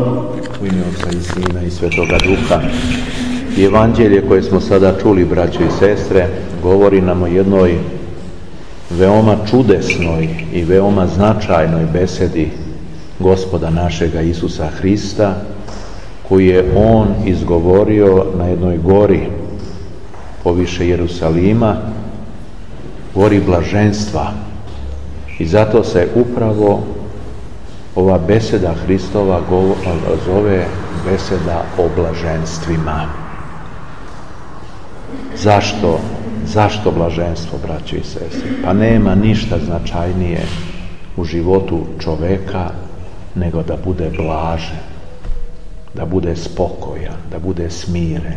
U ime Oca i Sina i Svetoga Duha. I evanđelje koje smo sada čuli, braćo i sestre, govori nam o jednoj veoma čudesnoj i veoma značajnoj besedi Gospoda našega Isusa Hrista, koju je On izgovorio na jednoj gori poviše Jerusalima, gori blaženstva. I zato se upravo ova beseda Hristova zove beseda o blaženstvima. Zašto blaženstvo, braćo i sestre? Pa nema ništa značajnije u životu čoveka nego da bude blažen, da bude spokojan, da bude smiren.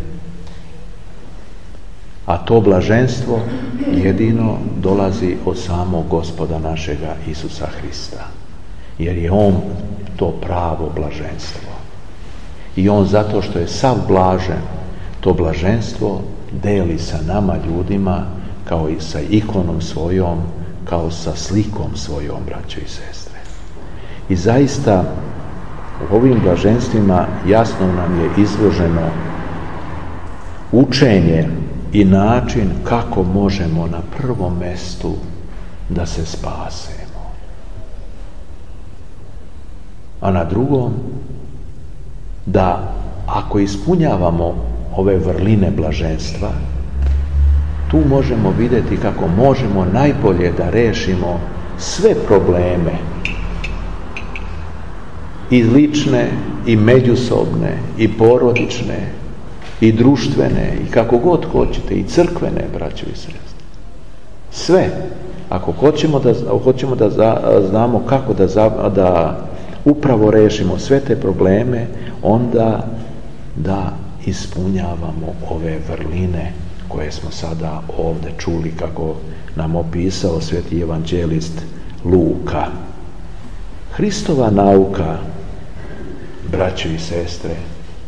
A to blaženstvo jedino dolazi od samog Gospoda našega Isusa Hrista. Jer je On to pravo blaženstvo. I On, zato što je sav blažen, to blaženstvo deli sa nama ljudima kao i sa ikonom svojom, kao sa slikom svojom, braćo i sestre. I zaista u ovim blaženstvima jasno nam je izloženo učenje i način kako možemo na prvom mestu da se spasemo. A na drugom, da ako ispunjavamo ove vrline blaženstva, tu možemo vidjeti kako možemo najbolje da rešimo sve probleme, i lične, i međusobne, i porodične, i društvene, i kako god hoćete, i crkvene, braćo i sestre. Sve. Ako hoćemo da znamo kako da upravo rešimo sve te probleme, onda da ispunjavamo ove vrline koje smo sada ovdje čuli, kako nam opisao sveti evanđelist Luka. Hristova nauka, braćo i sestre,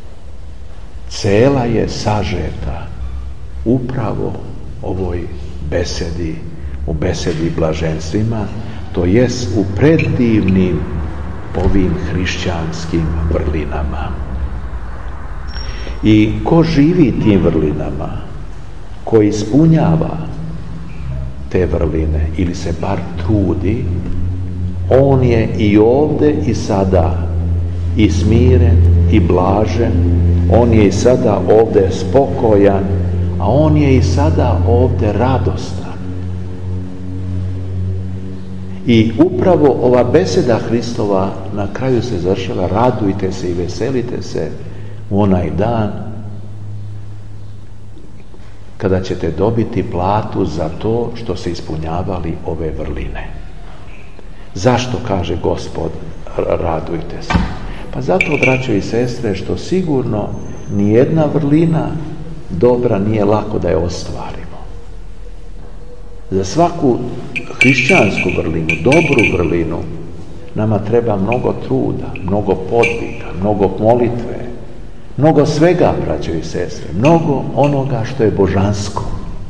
cela je sažeta upravo ovoj besedi, u besedi blaženstvima, to jest u predivnim ovim hrišćanskim vrlinama. I ko živi tim vrlinama, ko ispunjava te vrline ili se bar trudi, on je i ovde i sada i smiren i blažen, on je i sada ovde spokojan, a on je i sada ovde radostan. I upravo ova beseda Hristova na kraju se završava: radujte se i veselite se u onaj dan kada ćete dobiti platu za to što ste ispunjavali ove vrline. Zašto kaže Gospod radujte se? Pa zato, braćo i sestre, što sigurno nijedna vrlina dobra nije lako da je ostvarimo. Za svaku hrišćansku vrlinu, dobru vrlinu, nama treba mnogo truda, mnogo podviga, mnogo molitve, mnogo svega, braćo i sestre, mnogo onoga što je božansko.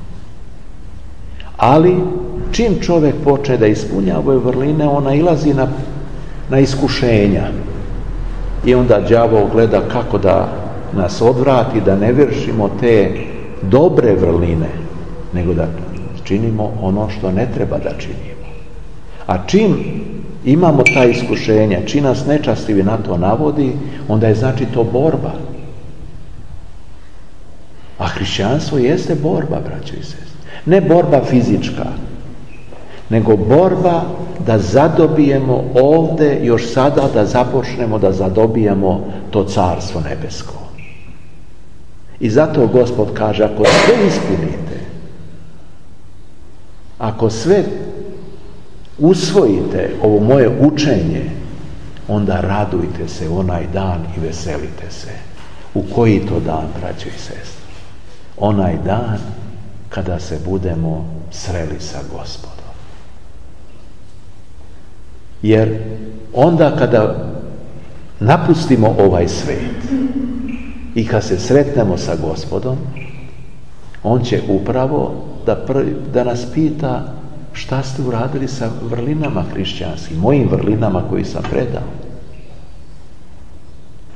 Ali čim čovjek počne da ispunjava ove vrline, on nailazi na iskušenja. I onda đavo gleda kako da nas odvrati, da ne vršimo te dobre vrline, nego da činimo ono što ne treba da činimo. A čim imamo ta iskušenja, čim nas nečastivi na to navodi, onda je znači to borba. A hrišćanstvo jeste borba, braćo i sestre. Ne borba fizička, nego borba da zadobijemo ovde, još sada da započnemo da zadobijamo to carstvo nebesko. I zato Gospod kaže: ako sve ispunite, ako sve usvojite ovo moje učenje, onda radujte se onaj dan i veselite se. U koji to dan, braćo i sestre? Onaj dan kada se budemo sreli sa Gospodom. Jer onda kada napustimo ovaj svet i kad se sretnemo sa Gospodom, On će upravo da nas pita: šta ste uradili sa vrlinama hrišćanskim, mojim vrlinama koji sam predao?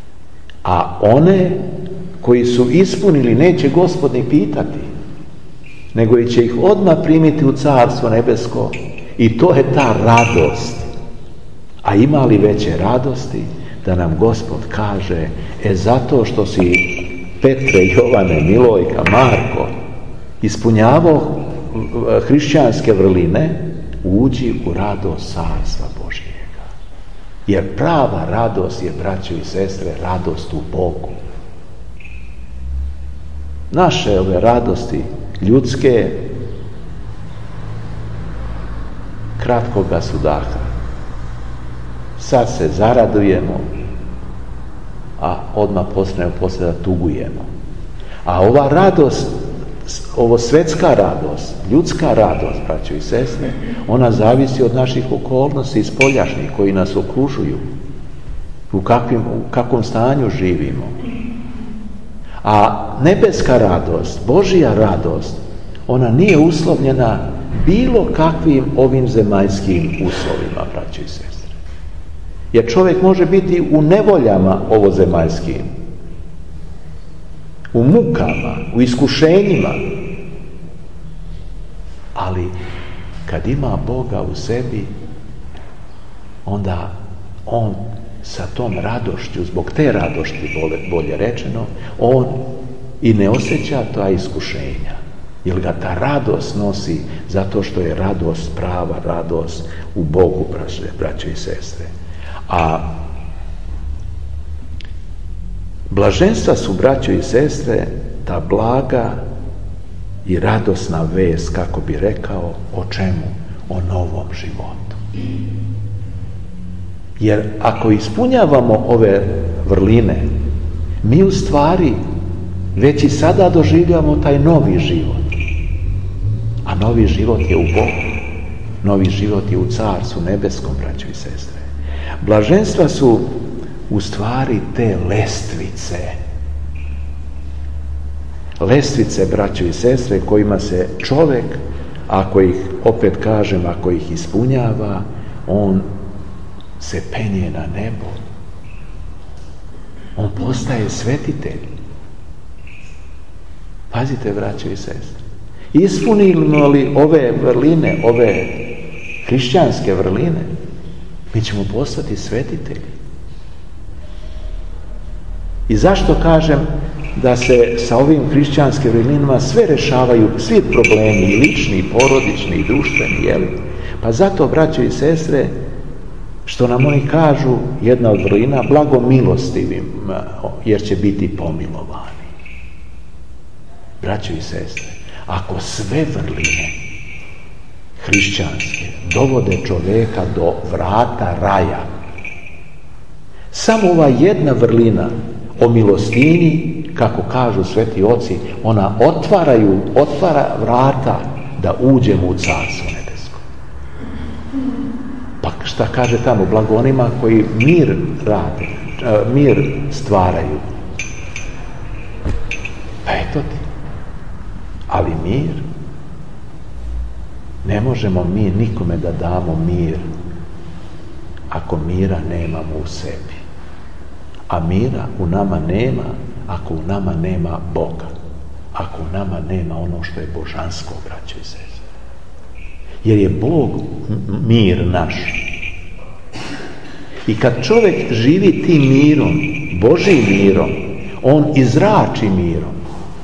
A one koji su ispunili neće Gospod ni pitati, nego će ih odmah primiti u Carstvo nebesko. I to je ta radost. A ima li veće radosti da nam Gospod kaže, zato što si Petre, Jovane, Milojka, Marko ispunjavao hrišćanske vrline, uđi u radost Carstva Božjega. Jer prava radost je, braćo i sestre, radost u Bogu. Naše ove radosti ljudske kratkoga su daha. Sad se zaradujemo, a odmah poslije da tugujemo. A ova radost, ovo svetska radost, ljudska radost, braćo i sestre, ona zavisi od naših okolnosti spoljašnjih koji nas okružuju, u kakvom stanju živimo. A nebeska radost, Božja radost, ona nije uslovljena bilo kakvim ovim zemaljskim uslovima, braćo i sestre. Jer čovjek može biti u nevoljama ovozemaljskim, u mukama, u iskušenjima, ali kad ima Boga u sebi, onda on sa tom radošću, zbog te radošći, bolje rečeno, on i ne osjeća ta iskušenja, jer ga ta radost nosi zato što je radost, prava radost u Bogu, braćo i sestre. A blaženstva su, braćo i sestre, ta blaga i radosna vest, kako bi rekao, o čemu? O novom životu. Jer ako ispunjavamo ove vrline, mi u stvari već i sada doživljavamo taj novi život. A novi život je u Bogu. Novi život je u Carstvu nebeskom, braćo i sestre. Blaženstva su u stvari te lestvice. Lestvice, braćo i sestre, kojima se čovjek, ako ih, opet kažem, ako ih ispunjava, on se penje na nebo. On postaje svetitelj. Pazite, braćo i sestre. Ispunimo li ove vrline, ove hrišćanske vrline, mi ćemo postati svetitelji. I zašto kažem da se sa ovim hrišćanskim vrlinama sve rešavaju, svi problemi, i lični, i porodični, i društveni, jel? Pa zato, braćo i sestre, što nam oni kažu, jedna od vrlina, blagomilostivim, jer će biti pomilovani. Braćo i sestre, ako sve vrline hrišćanske dovode čovjeka do vrata raja, samo ova jedna vrlina o milostinji, kako kažu sveti oci, ona otvara vrata da uđemo u Carstvo nebesko. Pa šta kaže tamo? Blago onima koji mir rade, mir stvaraju. Pa eto ti. Ali mir, ne možemo mi nikome da damo mir ako mira nemamo u sebi. A mira u nama nema ako u nama nema Boga. Ako u nama nema ono što je božansko, braćo i sestre. Jer je Bog mir naš. I kad čovjek živi tim mirom, Božjim mirom, on izrači mirom.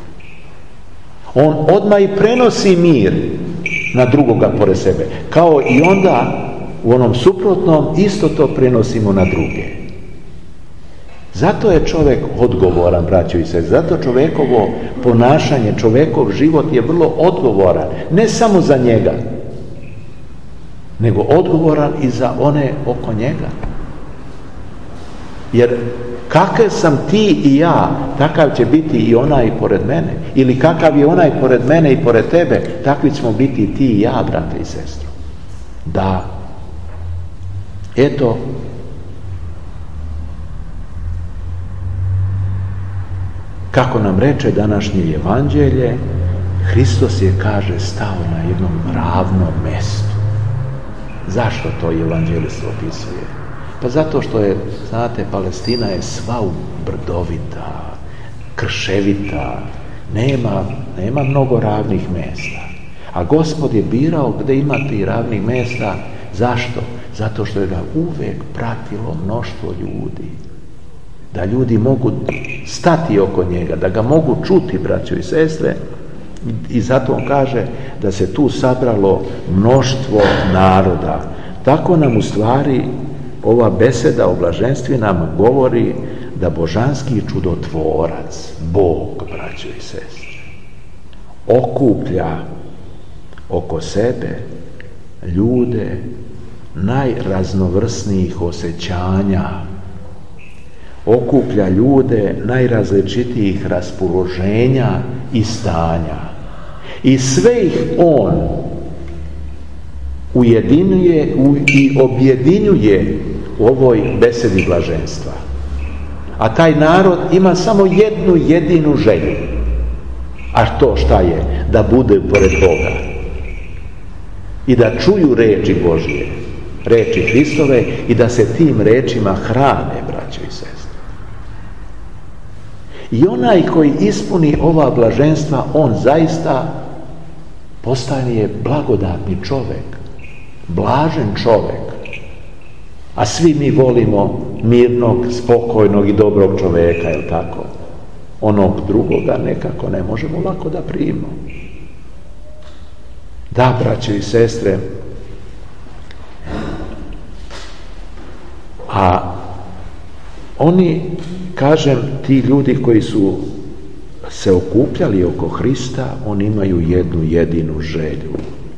On odmah i prenosi mir na drugoga pored sebe. Kao i onda u onom suprotnom isto to prenosimo na druge. Zato je čovjek odgovoran, braćo i sestre. Zato čovjekovo ponašanje, čovjekov život je vrlo odgovoran. Ne samo za njega, nego odgovoran i za one oko njega. Jer kakav sam ti i ja, takav će biti i onaj pored mene. Ili kakav je onaj pored mene i pored tebe, takvi ćemo biti ti i ja, brate i sestro. Da, eto, kako nam reče današnje evanđelje, Hristos je, kaže, stao na jednom ravnom mestu. Zašto to evanđelje se opisuje? Pa zato što je, znate, Palestina je sva brdovita, krševita, nema mnogo ravnih mjesta. A Gospod je birao gdje ima tih ravnih mjesta. Zašto? Zato što je ga uvijek pratilo mnoštvo ljudi. Da ljudi mogu stati oko njega, da ga mogu čuti, braćo i sestre. I zato on kaže da se tu sabralo mnoštvo naroda. Tako nam u stvari ova beseda o blaženstvi nam govori da božanski čudotvorac, Bog, braćo i sestre, okuplja oko sebe ljude najraznovrsnijih osjećanja, okuplja ljude najrazličitijih raspoloženja i stanja. I sve ih on ujedinjuje i objedinjuje u ovoj besedi blaženstva. A taj narod ima samo jednu jedinu želju. A to šta je? Da bude pored Boga. I da čuju reči Božje, reči Hristove, i da se tim rečima hrane, braćo i sestre. I onaj koji ispuni ova blaženstva, on zaista postane blagodatni čovjek, blažen čovjek. A svi mi volimo mirnog, spokojnog i dobrog čovjeka, jel tako? Onog drugoga nekako ne možemo lako da primimo. Da, braćo i sestre, a oni, kažem, ti ljudi koji su se okupljali oko Hrista, oni imaju jednu jedinu želju.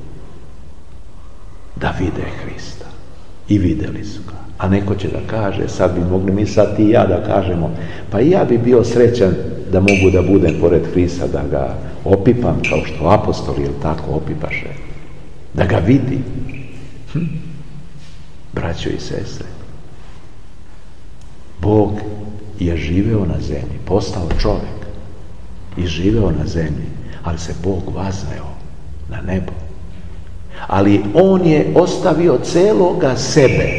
Da vide Hrista. I vidjeli su ga. A neko će da kaže, sad bi mogli mi sad ti i ja da kažemo, pa i ja bi bio srećan da mogu da budem pored Hrista, da ga opipam kao što apostoli, jel tako, opipaše. Da ga vidi. Braćo i sestre, Bog je živeo na zemlji, postao čovjek i živeo na zemlji, ali se Bog vazneo na nebo. Ali on je ostavio celoga sebe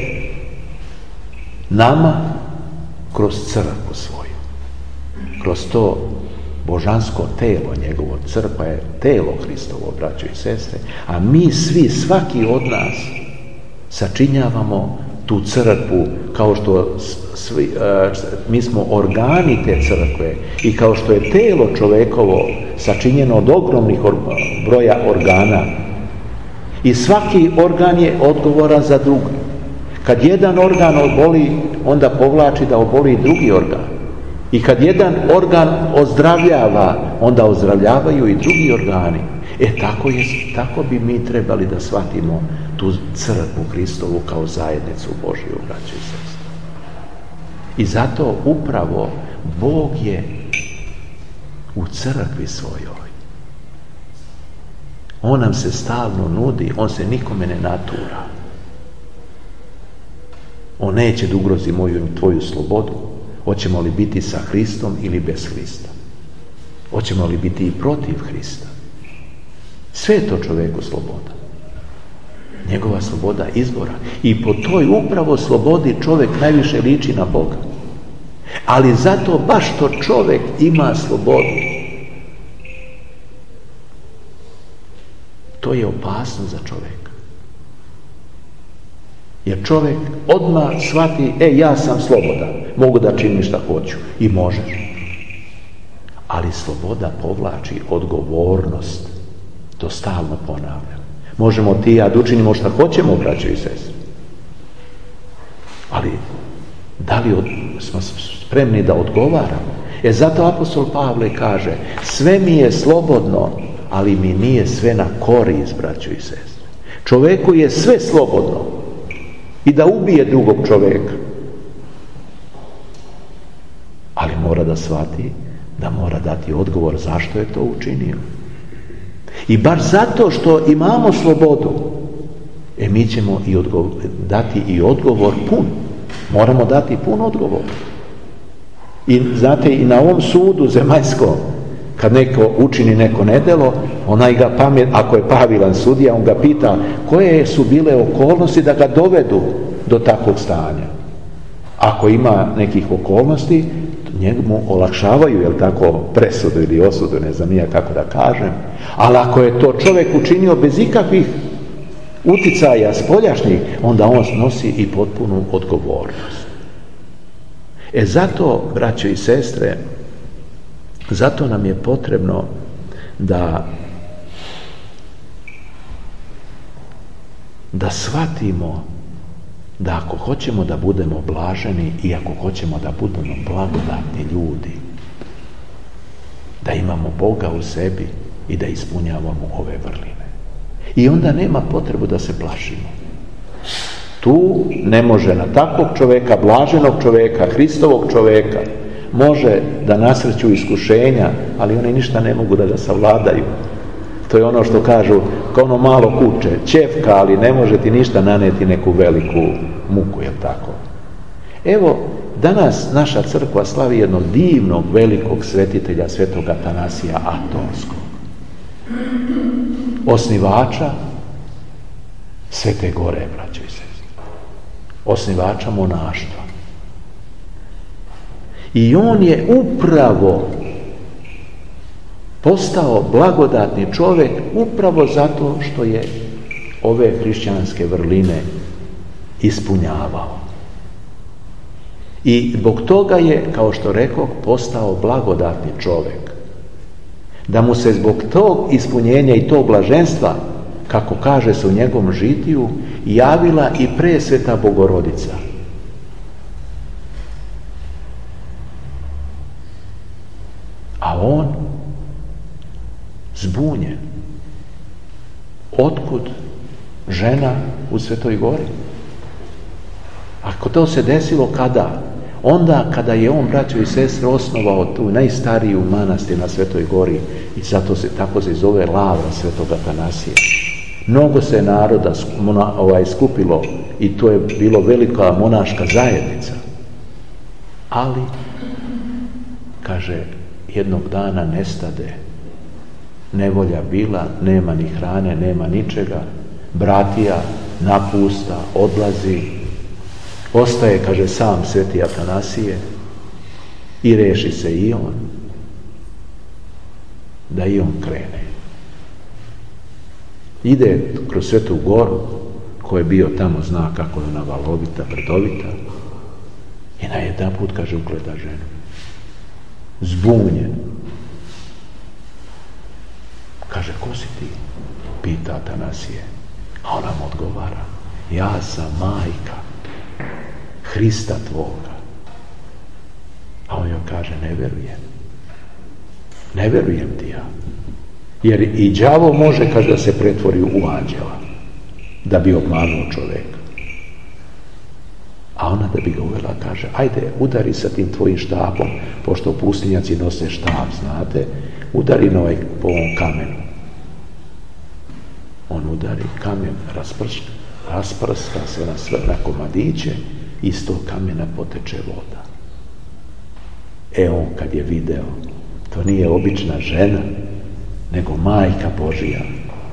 nama kroz crkvu svoju, kroz to božansko telo njegovo. Crkva je telo Hristovo, braćo i sestre, a mi svi, svaki od nas, sačinjavamo tu crkvu, kao što mi smo organi te crkve, i kao što je telo čovekovo sačinjeno od ogromnih broja organa, i svaki organ je odgovoran za drugi. Kad jedan organ oboli, onda povlači da oboli drugi organ. I kad jedan organ ozdravljava, onda ozdravljavaju i drugi organi. Tako bi mi trebali da shvatimo tu crkvu Hristovu kao zajednicu Božju, braćo i sestre. I zato upravo Bog je u crkvi svojoj. On nam se stalno nudi, on se nikome ne natura. On neće da ugrozi moju i tvoju slobodu. Hoćemo li biti sa Hristom ili bez Hrista? Hoćemo li biti i protiv Hrista? Sve je to čoveku sloboda. Njegova sloboda izbora. I po toj upravo slobodi čovjek najviše liči na Boga. Ali zato baš što čovjek ima slobodu, to je opasno za čovjeka. Jer čovjek odmah shvati, ja sam slobodan, mogu da činim šta hoću. I možeš. Ali sloboda povlači odgovornost. To stalno ponavljam. Možemo ti i ja da učinimo šta hoćemo, braćo i sestre. Ali da li smo spremni da odgovaramo? Zato apostol Pavle kaže, sve mi je slobodno, ali mi nije sve na korist, braćo i sestre. Čoveku je sve slobodno i da ubije drugog čoveka, ali mora da shvati da mora dati odgovor zašto je to učinio. I baš zato što imamo slobodu, mi ćemo dati i odgovor pun. Moramo dati pun odgovor. I znate, i na ovom sudu zemaljskom, kad neko učini neko nedelo, onaj ga ako je pravilan sudija, on ga pita koje su bile okolnosti da ga dovedu do takvog stanja. Ako ima nekih okolnosti, njemu olakšavaju, jel tako, presudu ili osudu, ne znam nija kako da kažem. Ali ako je to čovjek učinio bez ikakvih uticaja spoljašnjih, onda on snosi i potpunu odgovornost. Zato, braćo i sestre, zato nam je potrebno da shvatimo da ako hoćemo da budemo blaženi i ako hoćemo da budemo blagodatni ljudi, da imamo Boga u sebi i da ispunjavamo ove vrline. I onda nema potrebu da se plašimo. Tu ne može na takvog čovjeka, blaženog čovjeka, Hristovog čovjeka, može da nasreću iskušenja, ali oni ništa ne mogu da ga savladaju. To je ono što kažu, kao ono malo kuće, ćefka, ali ne može ti ništa naneti neku veliku muku, jel tako? Evo, danas naša crkva slavi jednog divnog, velikog svetitelja, svetog Atanasija Atonskog, osnivača Svete Gore, braćo i sestre, osnivača monaštva. I on je upravo postao blagodatni čovjek upravo zato što je ove hrišćanske vrline ispunjavao. I zbog toga je, kao što rekoh, postao blagodatni čovjek. Da mu se zbog tog ispunjenja i tog blaženstva, kako kaže se u njegovom žitiju, javila i presveta Bogorodica. A on zbunjen. Otkud žena u Svetoj Gori? Ako to se desilo kada? Onda kada je on, braćo i sestre, osnovao tu najstariju manastir na Svetoj Gori i zato tako se zove Lavra Svetog Atanasija. Mnogo se naroda skupilo i to je bilo velika monaška zajednica. Ali, kaže, jednog dana nestade. Nevolja bila, nema ni hrane, nema ničega. Bratija napusta, odlazi. Ostaje, kaže, sam sveti Atanasije i reši se i on da i on krene. Ide kroz Svetu Goru, ko je bio tamo zna kako je ona valovita, brdovita, i najedanput, kaže, ugleda ženu. Zbunjen. Kaže, ko si ti? Pita Atanasije. A ona mu odgovara, ja sam majka Hrista tvoga. A on joj kaže, ne verujem. Ne verujem ti ja. Jer i đavo može, kaže, da se pretvori u anđela, da bi obmanuo čovjeka. A ona, da bi ga uvela, kaže, ajde, udari sa tim tvojim štapom, pošto pustinjaci nose štap, znate, udari na po ovom kamenu. On udari, kamen rasprska se na komadiće, iz tog kamena poteče voda. On kad je video, to nije obična žena, nego majka Božija.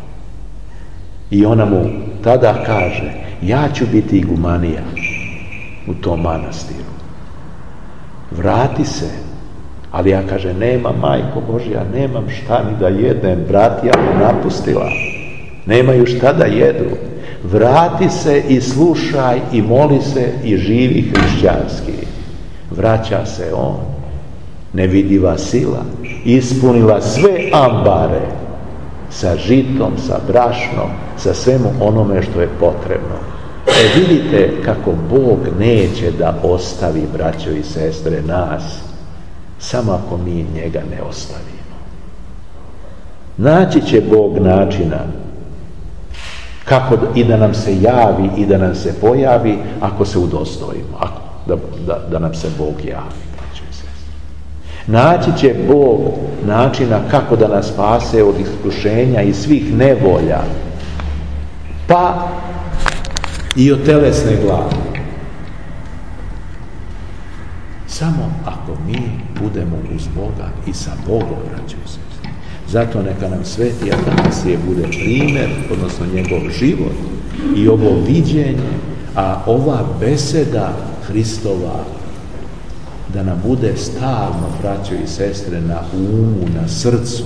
I ona mu tada kaže, ja ću biti igumanija u tom manastiru. Vrati se. Ali ja, kaže, nema, majko Božja, nemam šta ni da jedem, bratija me napustila. Nemaju šta da jedu. Vrati se i slušaj i moli se i živi hrišćanski. Vraća se on. Nevidiva sila ispunila sve ambare sa žitom, sa brašnom, sa svemu onome što je potrebno. Vidite kako Bog neće da ostavi, braćo i sestre, nas, samo ako mi njega ne ostavimo. Naći će Bog načina kako i da nam se javi i da nam se pojavi ako se udostojimo, da nam se Bog javi. Naći će Bog načina kako da nas spase od iskušenja i svih nevolja, pa i od telesne gladi. Samo ako mi budemo uz Boga i sa Bogom, braćo i sestre. Zato neka nam sveti Atanasije bude primjer, odnosno njegov život i ovo viđenje, a ova beseda Hristova, da nam bude stalno, braćo i sestre, na umu, na srcu.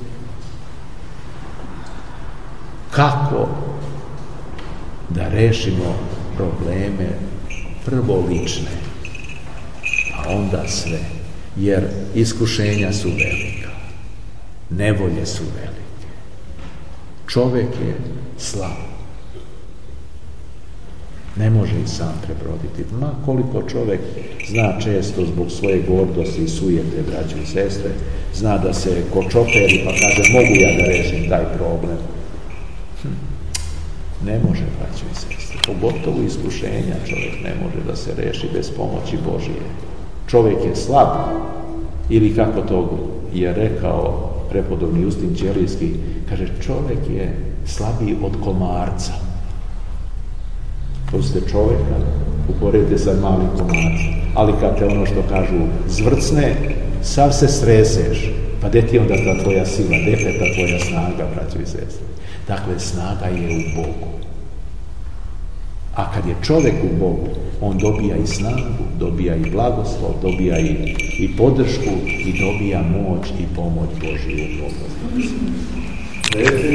Kako da rešimo probleme prvo lične, a onda sve, jer iskušenja su velika, nevolje su velike. Čovek je slab. Ne može i sam prebroditi. Ma koliko čovek zna često zbog svoje gordosti i sujete, braćo i sestre, zna da se kočoperi pa kaže mogu ja da rešim taj problem. Ne može, braćo i sestre. Pogotovo iskušenja čovjek ne može da se reši bez pomoći Božije. Čovjek je slab, ili kako to je rekao prepodobni Justin Ćelijski, kaže čovjek je slabiji od komarca. To ste čovjeka, uporedite sa malim komarcem. Ali kad te ono što kažu zvrcne, sav se sreseš. Pa gde ti onda ta tvoja sila, gde je ta tvoja snaga, braćo i sestre? Dakle, snaga je u Bogu. A kad je čovjek u Bogu, on dobija i snagu, dobija i blagoslov, dobija i podršku i dobija moć i pomoć Božiju.